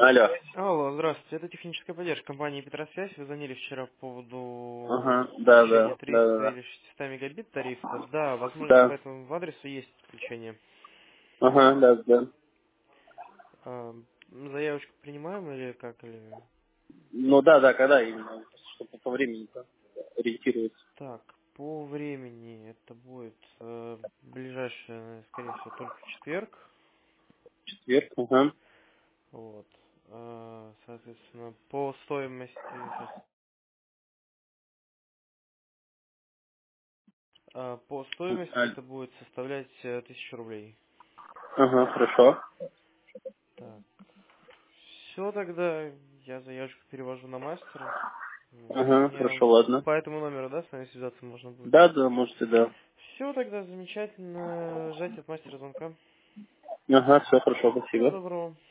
Алло. Алло, здравствуйте. Это техническая поддержка компании Петросвязь. Вы звонили вчера по поводу Ага, да, подключения да, да, 300 да, или 600 мегабит тарифа. Да, возможно, по да. этому адресу есть подключение. Ага, да, да. Заявочку принимаем или как? Или... Ну да, да, когда именно, чтобы по времени ориентироваться. Так, по времени это будет ближайшее, скорее всего, только в четверг. Четверг, ага. Вот. Соответственно, по стоимости, сейчас, по стоимости это будет составлять 1000 рублей. Ага, хорошо. Так. Все, тогда я заявочку перевожу на мастера. Вот. Ага, Я хорошо, ладно. по этому номеру, да, с вами связаться можно будет? Да, да, можете, да. Все, тогда замечательно. Ждать от мастера звонка. Ага, все хорошо, Всего спасибо. доброго.